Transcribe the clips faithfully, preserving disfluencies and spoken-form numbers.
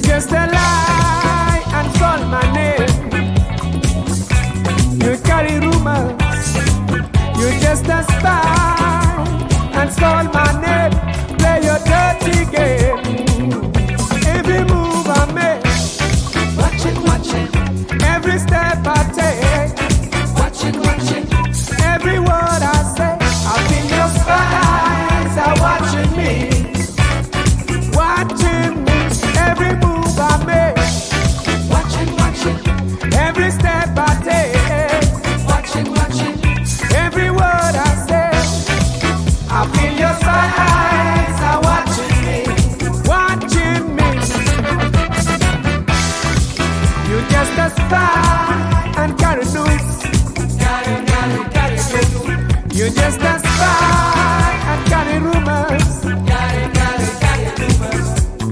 just a lie and call my name. You carry rumors. You just a spy and call my name. Play your dirty game. Every move I make, Watch it, watch it, every step I take, watch it, watch it. every word I say, I feel your spies are watching me, watching me. Every move I make, Watch it, watch it, every step I take, watch it, watch it. every word I say, I feel your spies are watching me, watching me. You just a spy and carry news. Carry, carry, carry, carry, You just a spy and carry rumors. carry, carry, carry rumors.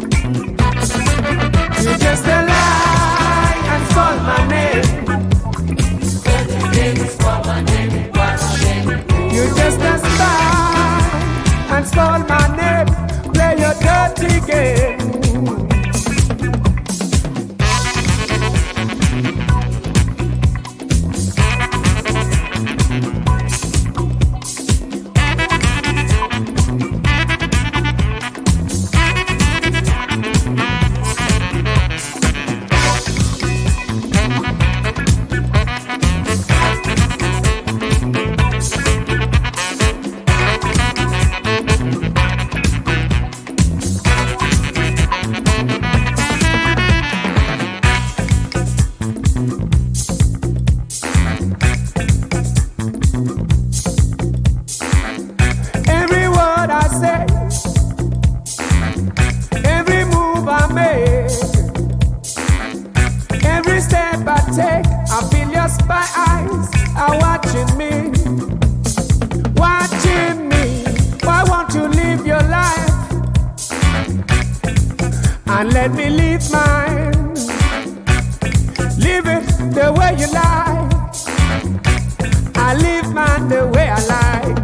You just a lie and call my name. When the name is for my name, it was a shame. You just a spy and call my name. Play your dirty game. Every word I say, every move I make, every step I take, I feel your spy eyes are watching me, watching me. Why won't you live your life and let me live mine? Live it the way you like. I live mine the way I like.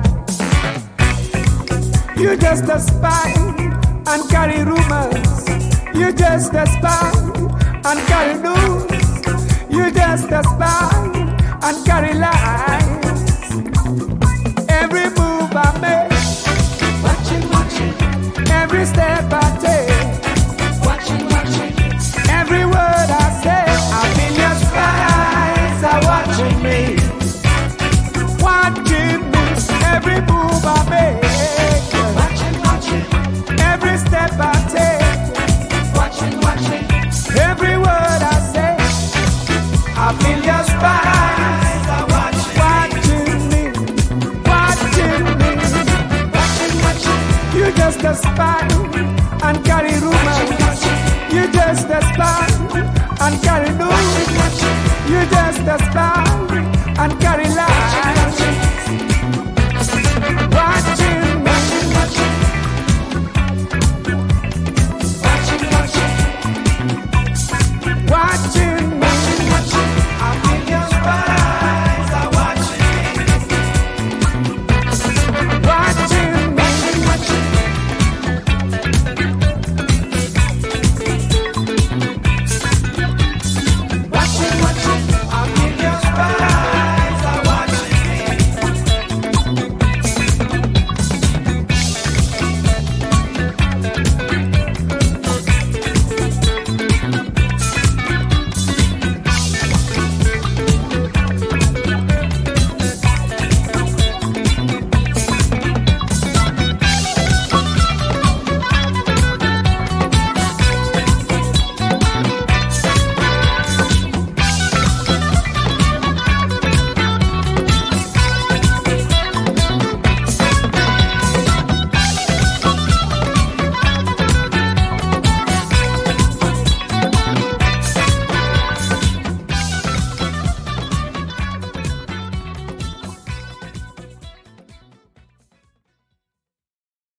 You just a spy and carry rumors. You just a spy and carry news. You just a spy and carry lies. Every move I make, Watch it, watch it, every step I take, watch it, watch it. every word I say, I feel your spies are watching me, watching me. Every move I make, Watch it, watch it, every step I take, watch it, watch it. every word I say, I feel your spies are watching me, watching me. Watch it, watch it, You just a spy and carry rumors. watch it, You just a spy and carry news. watch it. You just a spy